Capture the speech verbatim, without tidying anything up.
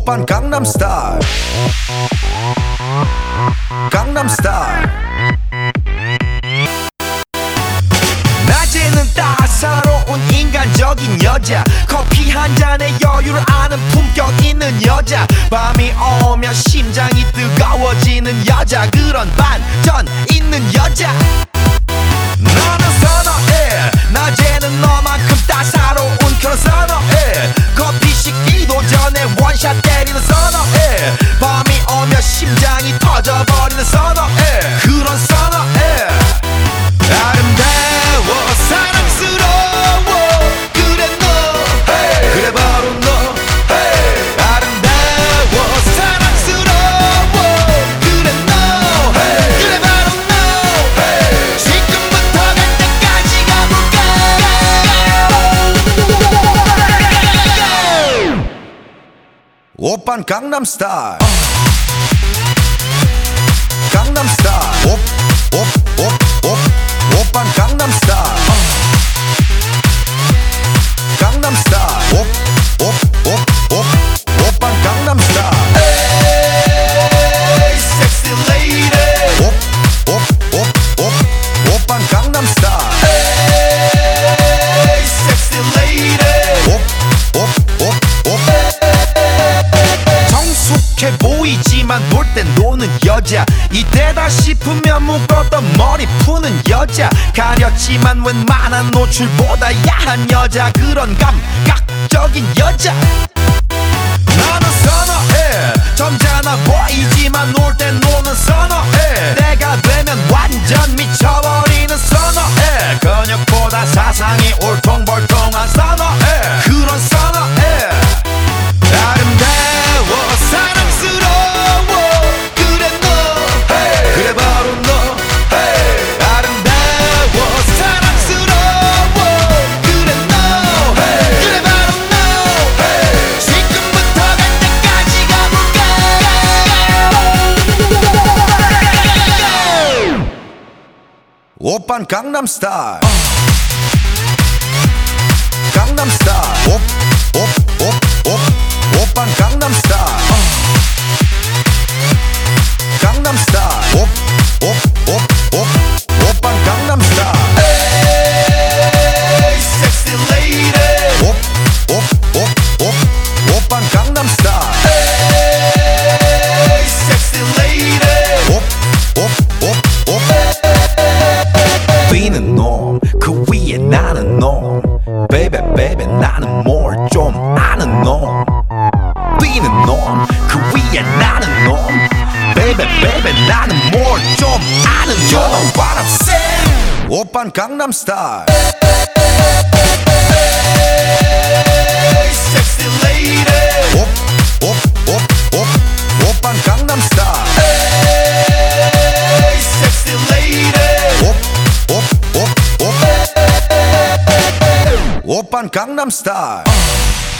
오빤 강남스타일 강남스타일 낮에는 따사로운 인간적인 여자 커피 한 잔에 여유를 아는 품격 있는 여자 밤이 오면 심장이 뜨거워지는 여자 그런 반전 있는 여자 나는 선어해 낮에는 너만큼 따사로운 그런 선어해 커피 식기도 전에 원샷 때리는 선어해 밤이 오면 심장이 터져버리는 선어해 그런 선어해 아름다워 사랑스러워 그래 너 hey. 그래 바로 너 hey. 아름다워 사랑스러워 그래 너 hey. 그래 바로 너 hey. 지금부터 갈 때까지 가볼까 오빤 강남스타일 강남스타일 오, 오, 오, 오, 오빤 강남스타일 강남스타일 오, 오, 오, 오, 오빤 강남스타일 에이 섹시 레이디 오, 오, 오, 오, 오빤 강남스타일 에이 섹시 레이디 오, 오, 오, 오 성숙해 보이지만 놀 땐 노는 여자 이때다 싶으면 묶었던 머리 푸는 여자 가렸지만 웬만한 노출보다 야한 여자 그런 감각적인 여자 나는 선어해 점잖아 보이지만 놀 땐 노는 선어해 내가 되면 완전 미쳐버리는 선어해 근육보다 사상이 울퉁불퉁한 선어해 그런 선어해 아름다워 사랑스러워 그래 너 hey. 그래 바로 너 hey. 아름다워 사랑스러워 그래 너 hey. 그래 바로 너 hey. 지금부터 갈 때까지 가볼까 오빤 강남스타일 강남스타일 오, 오, 오, 오, 오빤 강남스타일 강남스타일 오, 오, 오, 오, 오빤 강남스타일 에이 섹시 레이디 오, 오, 오, 오, 오빤 강남스타일 에이 섹시 레이디 오, 오, 오, 오 뛰는 놈 그 위에 나는 놈 베이베 베이베 나는 뭘 좀 아는 놈 뛰는 놈 그 위에 나는 놈 베이베 베이베 나는 뭘 좀 아는 놈 You know what I'm saying 오빤 강남스타일 Hey sexy lady 오, 오, 오, 오, 오빤 강남스타일 Hey sexy lady 오, 오, 오, 오, 오빤 강남스타일